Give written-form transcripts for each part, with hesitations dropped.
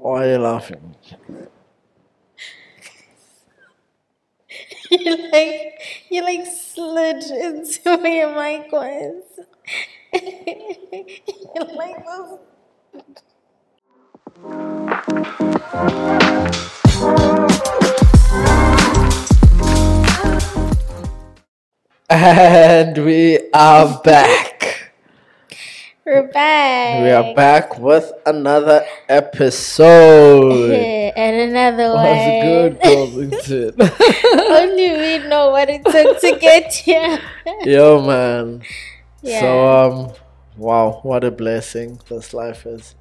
Why are you laughing? You slid into where your mic was. You like this. And we are back. We're back. We are back with another episode. And another one. What's good, Colvington? Only we know what it took to get here. Yo, man. Yeah. So, wow, what a blessing this life is.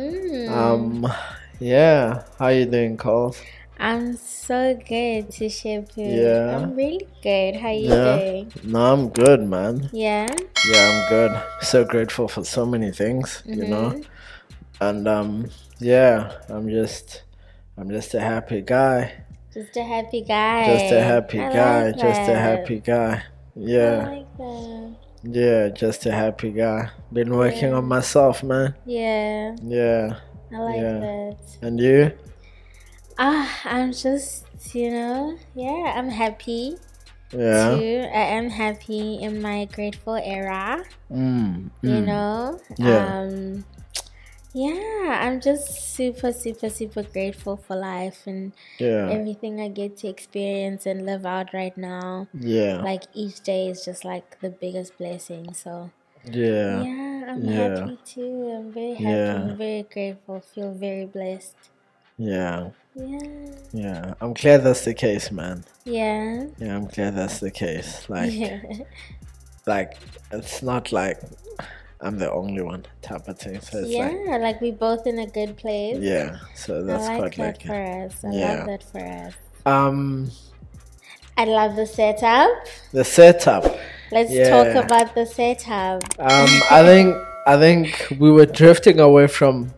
Yeah. How you doing, Cole? I'm so good to ship you. Yeah. I'm really good. How you Yeah. doing? No, I'm good, man. Yeah. Yeah, I'm good. So grateful for so many things, you know. And yeah, I'm just a happy guy. Just a happy guy. Just a happy I guy. like Just a that. happy guy. Yeah. I like that. Yeah, just a happy guy. Been working on myself, man. Yeah. Yeah. I like Yeah. that. And you? I'm just, I'm happy Yeah. too. I am happy in my grateful era, you mm. know? Yeah. I'm just super, super, super grateful for life and Yeah. everything I get to experience and live out right now. Yeah. Like each day is just like the biggest blessing. So Yeah. I'm Yeah. happy too. I'm very happy. Yeah. I'm very grateful. Feel very blessed. Yeah. Yeah. Yeah. I'm glad that's the case, man. Yeah. Yeah, I'm glad that's the case. Like, Yeah. like it's not like I'm the only one type of thing. So it's like, we both in a good place. yeah. So that's I like quite that like for us. I Yeah. love that for us. I love the setup. The setup. Let's Yeah. talk about the setup. I think we were drifting away from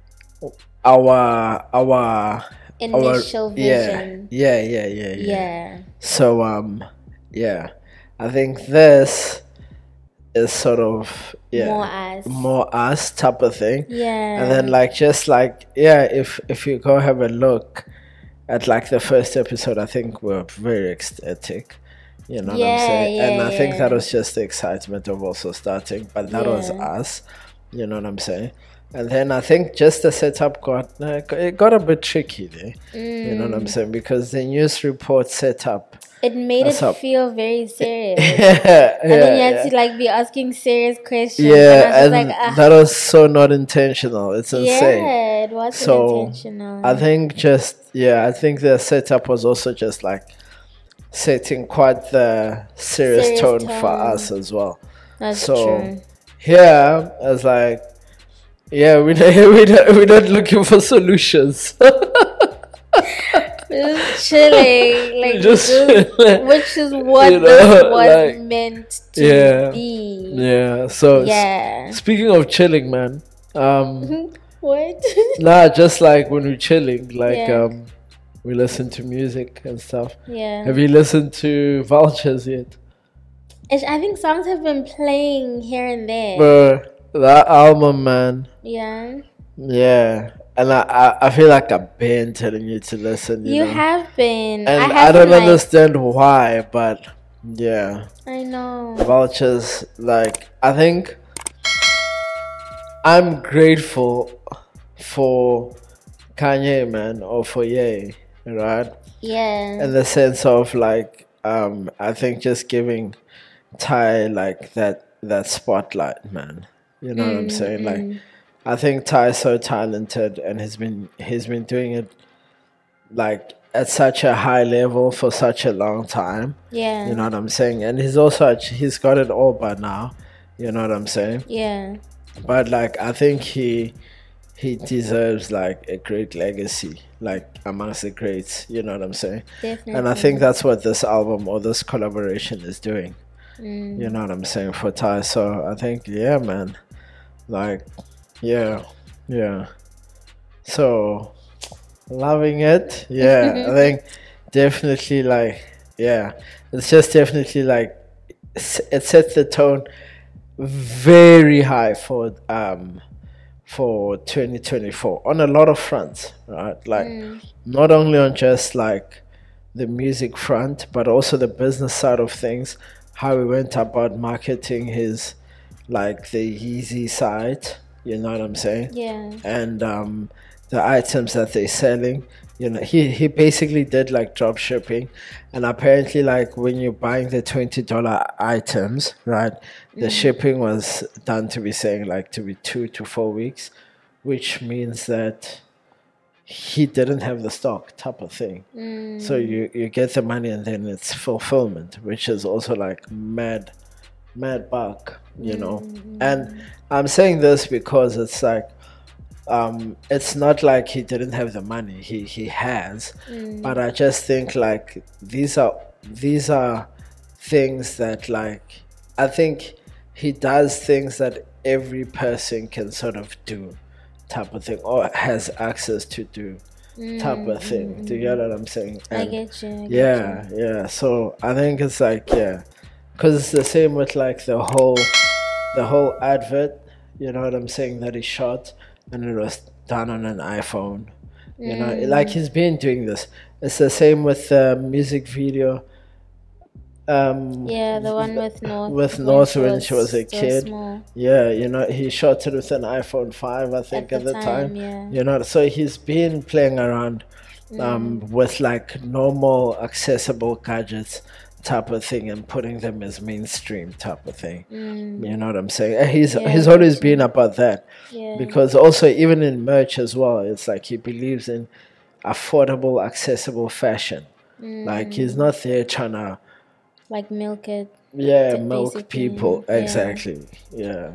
our Initial vision. Yeah. Yeah. So yeah, I think this is sort of more us type of thing. Yeah. And then if you go have a look at like the first episode, I think we're very ecstatic. You know what I'm saying? And I think that was just the excitement of also starting, but that was us. You know what I'm saying? And then I think just the setup got a bit tricky there. You know what I'm saying? Because the news report setup, it made it feel very serious. and then you had to be asking serious questions. Yeah, and I was and that was so not intentional. It's insane. Yeah, it wasn't So intentional. I think I think the setup was also just like setting quite the serious tone for us as well. That's So true. here, I was like, yeah, we're not looking for solutions. Just chilling, Just chilling. which is what You know, this was meant to be. Yeah. So Yeah. speaking of chilling, man. What? Nah, just like when we're chilling, Yeah. we listen to music and stuff. Yeah. Have you listened to Vultures yet? I think songs have been playing here and there. That album, man. Yeah. Yeah. And I feel like I've been telling you to listen. You know? Have been. And I don't understand why, but yeah. I know. Vultures, I think I'm grateful for Kanye, man, or for Ye, right? Yeah. In the sense of I think just giving Ty that spotlight, man. You know what I'm saying? I think Ty is so talented and he's been doing it at such a high level for such a long time. Yeah. You know what I'm saying? And he's got it all by now. You know what I'm saying? Yeah. But I think he deserves a great legacy, amongst the greats. You know what I'm saying? Definitely. And I think that's what this album or this collaboration is doing. You know what I'm saying, for Ty. So I think, yeah, man, yeah. So loving it. Yeah, I think definitely it's just definitely it sets the tone very high for for 2024 on a lot of fronts, right? Like not only on just like the music front, but also the business side of things, how he went about marketing his like the Yeezy side, you know what I'm saying? Yeah. And the items that they're selling. He basically did like drop shipping, and apparently like when you're buying the $20 items, right, the shipping was done to be 2 to 4 weeks, which means that he didn't have the stock type of thing. So you get the money and then it's fulfillment, which is also like mad buck, And I'm saying this because it's like it's not like he didn't have the money. He has, but I just think like these are things that like I think he does things that every person can sort of do, type of thing, or has access to do, type of thing. Do you get what I'm saying? I get you. Yeah. So I think it's like because it's the same with like the whole advert. You know what I'm saying, that he shot. And it was done on an iPhone. Like he's been doing this. It's the same with the music video. The one with North. With North when she was a still kid. small. Yeah, he shot it with an iPhone 5, I think, at the time. Yeah. So he's been playing around with like normal, accessible gadgets type of thing and putting them as mainstream type of thing. You know what I'm saying? And he's always been about that. Yeah. Because also even in merch as well, it's like he believes in affordable, accessible fashion. Like he's not there trying to like milk it. Milk people. Exactly. Yeah.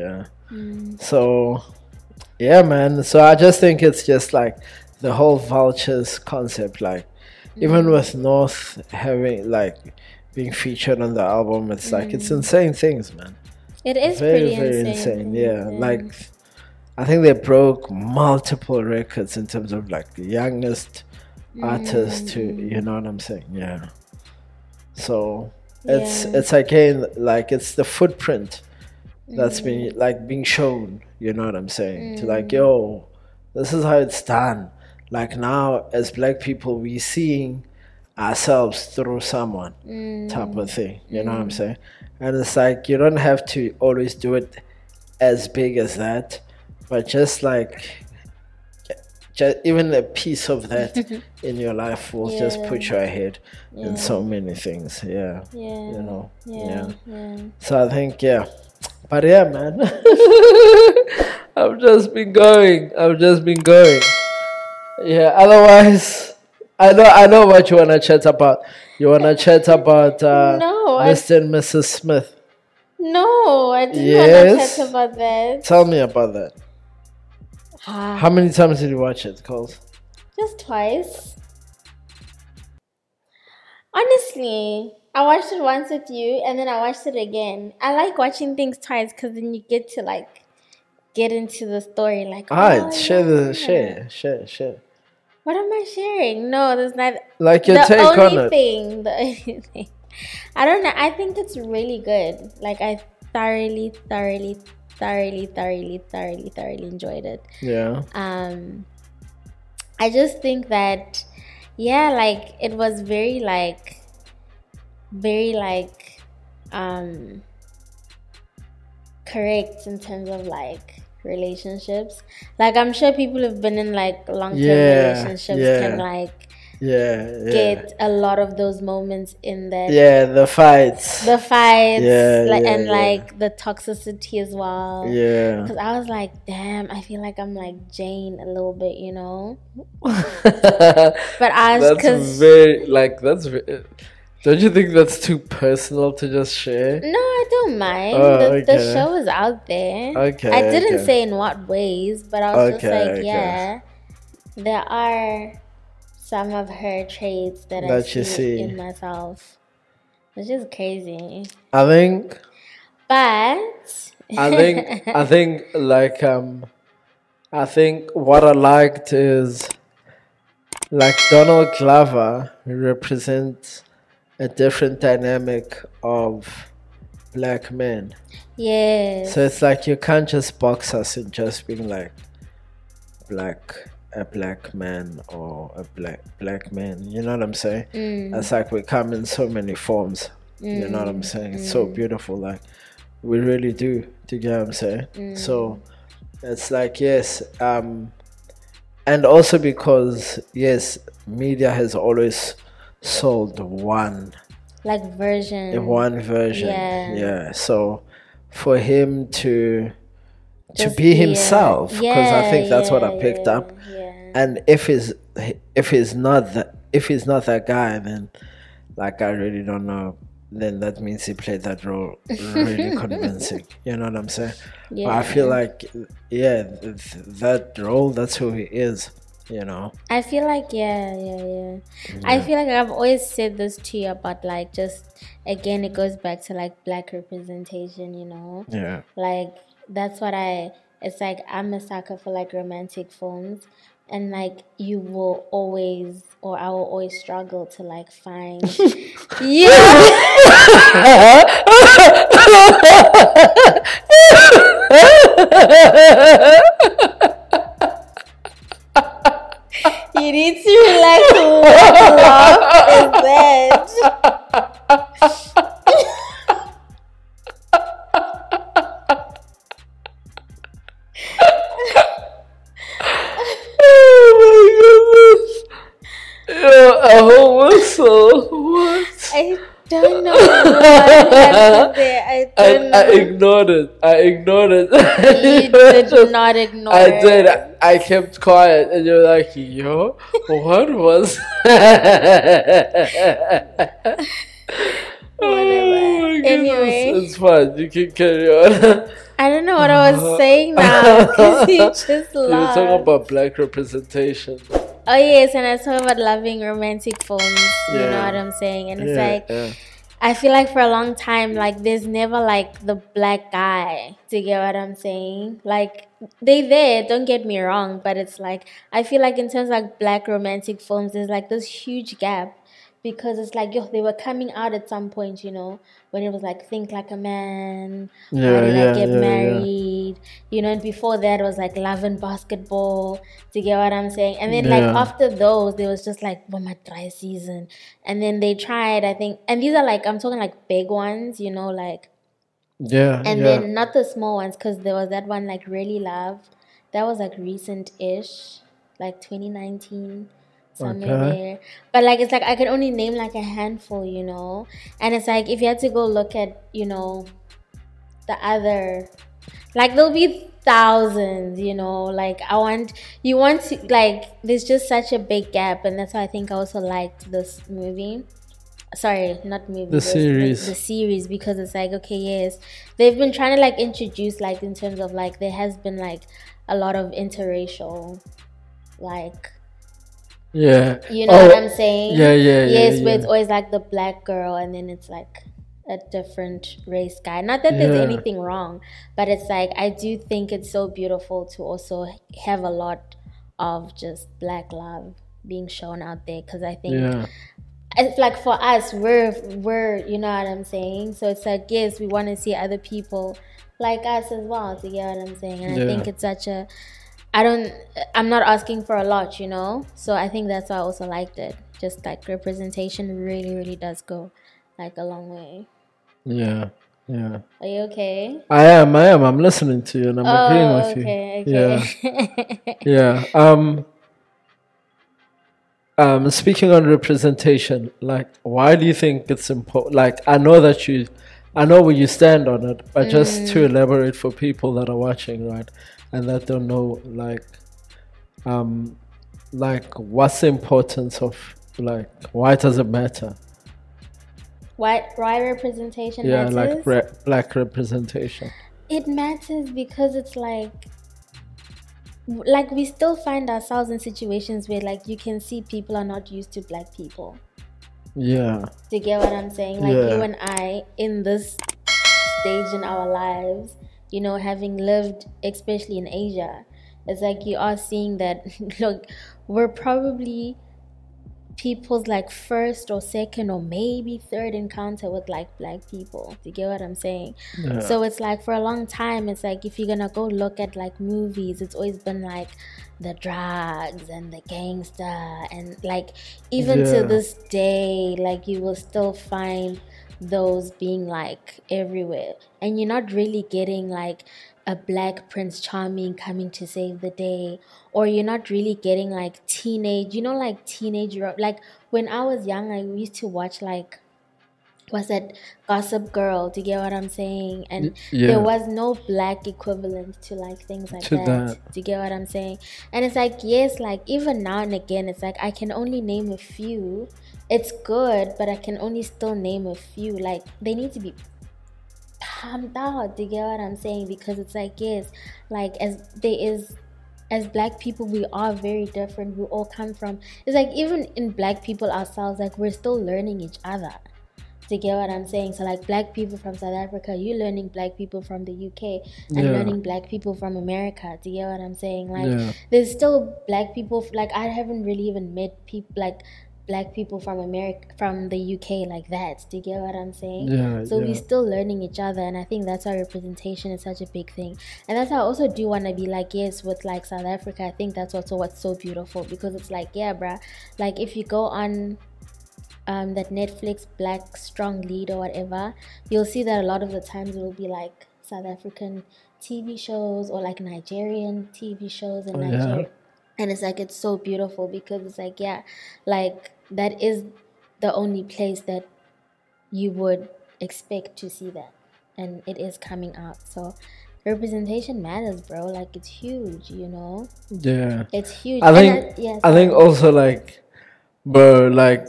So yeah, man. So I just think it's just like the whole vultures concept, like even with North having like being featured on the album, it's like it's insane things, man. It is very pretty insane. Yeah, like I think they broke multiple records in terms of like the youngest artist to, you know what I'm saying? Yeah. So it's again like it's the footprint that's been like being shown, you know what I'm saying? To like, yo, this is how it's done. Like now as black people we seeing ourselves through someone type of thing, you know what I'm saying? And it's like you don't have to always do it as big as that, but just like even a piece of that in your life will just put you ahead in so many things. Yeah. So I think but yeah, man. I've just been going. Yeah, otherwise I know what you wanna chat about. You wanna chat about Mr. and Mrs. Smith. No, I didn't want to chat about that. Tell me about that. How many times did you watch it, Coles? Just twice. Honestly, I watched it once with you and then I watched it again. I like watching things twice because then you get to like get into the story. Like, share. What am I sharing? No, there's not. Like your take on it. The only thing. I don't know. I think it's really good. Like I thoroughly enjoyed it. Yeah. I just think that like it was very correct in terms of like relationships. Like I'm sure people who've been in like long-term relationships can like get a lot of those moments in that. The fights like the toxicity as well. Because I was like, damn, I feel like I'm like Jane a little bit, you know. But don't you think that's too personal to just share? No, I don't mind. The show is out there. I didn't say in what ways, but I was just like, there are some of her traits that I see in myself. It's just crazy. I think what I liked is like Donald Glover represents a different dynamic of black men. Yes. So it's like you can't just box us in just being like a black man or a black man. You know what I'm saying? It's like we come in so many forms. You know what I'm saying? It's so beautiful. Like we really do. Do you get what I'm saying? So it's like, yes, and also because, yes, media has always sold one version. Yeah. So for him to be himself, because I think that's what I picked up. And if he's not that guy, then like I really don't know. Then that means he played that role really convincing. You know what I'm saying? Yeah. But I feel like, that role, that's who he is. You know. I feel like I feel like I've always said this to you about like, just again, it goes back to like black representation. You know. Yeah. Like that's what it's like I'm a sucker for like romantic films, and like you will always, or I will always struggle to like find you need to relax. What laugh is that? A whole whistle. What? I don't know what happened there. I don't know. I ignored it. You did not ignore it. I did. I kept quiet, and you're like, yo, what was? Whatever. Anyway, it's fine. You can carry on. I don't know what I was saying now because you just laughed. You were talking about black representation. Oh yes, and I was talking about loving romantic films. You know what I'm saying? And it's I feel like for a long time, like there's never like the black guy. Do you get what I'm saying? Like they there, don't get me wrong, but it's like I feel like in terms of like black romantic films, there's like this huge gap. Because it's like, they were coming out at some point, you know, when it was like, Think Like a Man, How Did I Get Married, you know, and before that it was like Love and Basketball, do you get what I'm saying? And then like after those, there was just like Mama Dry Season. And then they tried, I think, and these are like, I'm talking like big ones, you know, like. And then not the small ones, because there was that one like Really Love. That was like recent-ish, like 2019. Somewhere there. But like it's like I can only name like a handful, you know. And it's like if you had to go look at, you know, the other, like there'll be thousands, you know. Like you want to like there's just such a big gap, and that's why I think I also liked this movie. Sorry, not movie. The series. The series, because it's like, okay, yes. They've been trying to like introduce like in terms of like there has been like a lot of interracial like you know what I'm saying? Yes, where it's always like the black girl and then it's like a different race guy. Not that there's anything wrong, but it's like I do think it's so beautiful to also have a lot of just black love being shown out there, because I think it's like for us, we're you know what I'm saying? So it's like, yes, we want to see other people like us as well, to get what I'm saying? And I think it's such a I'm not asking for a lot, you know? So I think that's why I also liked it. Just like representation really, really does go like a long way. Yeah. Are you okay? I am. I'm listening to you and I'm agreeing with you. Okay. Yeah. Speaking on representation, like, why do you think it's important? Like, I know where you stand on it, but just to elaborate for people that are watching, right? And that don't know, like what's the importance of, like, why does it matter? Why representation matters? Like black representation. It matters because it's like we still find ourselves in situations where like you can see people are not used to black people. Yeah. Do you get what I'm saying? Like you and I in this stage in our lives, you know, having lived especially in Asia, it's like you are seeing that look, we're probably people's like first or second or maybe third encounter with like black people. Do you get what I'm saying? Yeah. So it's like for a long time, it's like if you're gonna go look at like movies, it's always been like the drugs and the gangster, and like even to this day, like you will still find those being like everywhere, and you're not really getting like a black Prince Charming coming to save the day, or you're not really getting like teenage, like teenage, like when I was young, I used to watch like, what's that, Gossip Girl, do you get what I'm saying? And there was no black equivalent to like things like that. Do you get what I'm saying? And it's like, yes, like even now and again, it's like I can only name a few. It's good, but I can only still name a few. Like they need to be pumped out. Do you get what I'm saying? Because it's like, yes, like as black people, we are very different. We all come from, it's like even in black people ourselves, like we're still learning each other. Do you get what I'm saying? So like black people from South Africa, you're learning black people from the UK and learning black people from America. Do you get what I'm saying? Like there's still black people, like I haven't really even met people like black people from America, from the UK like that. Do you get what I'm saying? So we're still learning each other, and I think that's why representation is such a big thing. And that's why I also do want to be like, yes, with like South Africa, I think that's also what's so beautiful, because it's like, yeah, bruh, like if you go on that Netflix Black Strong Lead or whatever, you'll see that a lot of the times it will be like South African TV shows or like Nigerian TV shows in Nigeria. And it's like, it's so beautiful, because it's like, yeah, like that is the only place that you would expect to see that, and it is coming out. So representation matters, bro. Like it's huge, Yeah, it's huge. I think also like, bro, like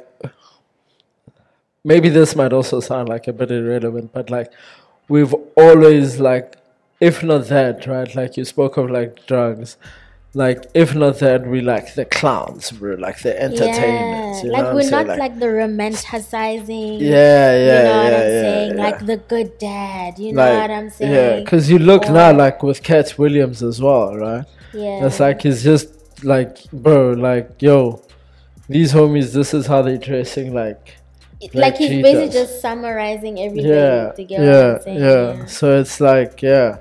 maybe this might also sound like a bit irrelevant, but like we've always like, if not that, right? Like you spoke of like drugs. Like, if not that, we like the clowns, bro. Like the entertainment. Yeah. Like we're not like the romanticizing. Yeah. You know what I'm saying? Like the good dad. You know what I'm saying? Yeah, because you look now like with Cat Williams as well, right? Yeah. It's like it's just like, bro, like yo, these homies, this is how they're dressing, like he's basically just summarizing everything to get what I'm saying. Yeah. So it's like,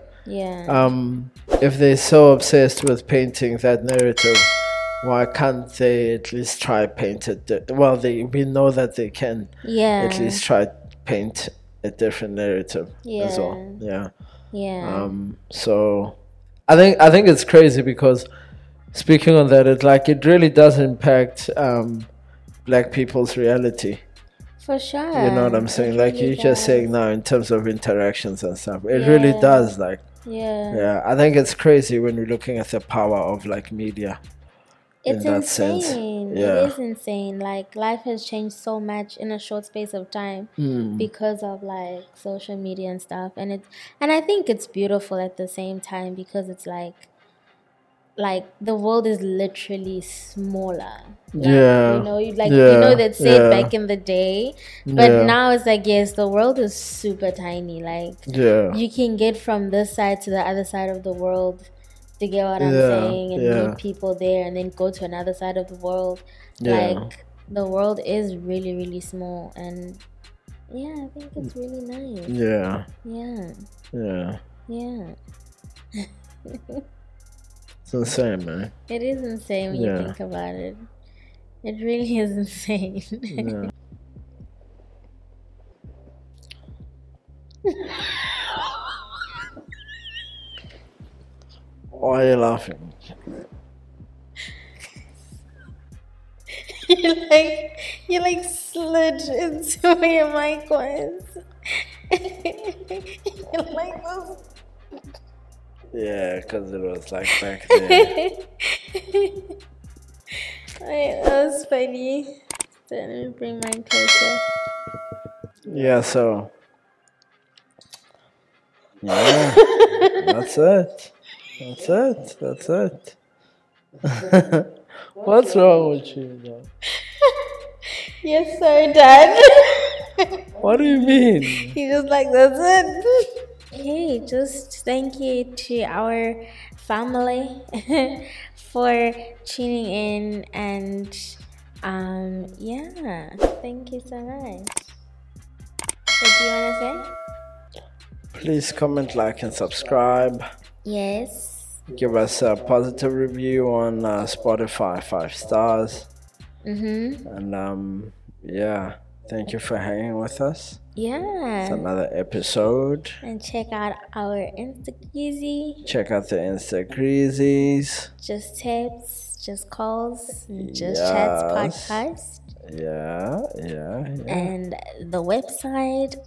if they're so obsessed with painting that narrative, why can't they at least try paint it? Well, we know that they can. Yeah. At least try paint a different narrative as well. Yeah. Yeah. So, I think it's crazy, because speaking on that, it really does impact black people's reality. For sure. You know what I'm saying? Like you're just saying now in terms of interactions and stuff. It really does. Like. Yeah, I think it's crazy when we're looking at the power of like media. It's in that insane. Sense. Yeah. It is insane. Like life has changed so much in a short space of time because of like social media and stuff. And I think it's beautiful at the same time, because it's like the world is literally smaller. Yeah. You know that said back in the day. But now it's like, yes, the world is super tiny. Like you can get from this side to the other side of the world, to get what I'm saying, and meet people there, and then go to another side of the world. Like the world is really, really small, and I think it's really nice. Yeah. It's insane, man. It is insane when you think about it. It really is insane. Why are you laughing? you like slid into where your mic was. You're like this. Yeah, because it was like back there. That was funny. So let me bring mine closer. Yeah, so. Yeah, that's it. What's wrong with you, though? You're so done. What do you mean? He just like, that's it. Hey, just thank you to our family for tuning in and Yeah. Thank you so much. What do you want to say? Please comment, like, and subscribe. Yes. Give us a positive review on Spotify, 5 stars. And yeah, thank you for hanging with us. Yeah. It's another episode. And check out our Instagreasy. Check out the Instagreasies. Just tips, just calls, just chats podcast. Yeah. And the website,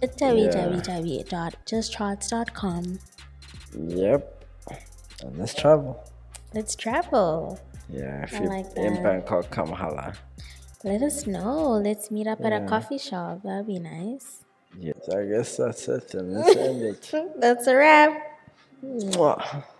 www.justcharts.com. Yep. And let's travel. Yeah, if you're in Bangkok, come holla. Let us know. Let's meet up at a coffee shop. That'd be nice. Yes, I guess that's it. And let's end it. That's a wrap. Mwah.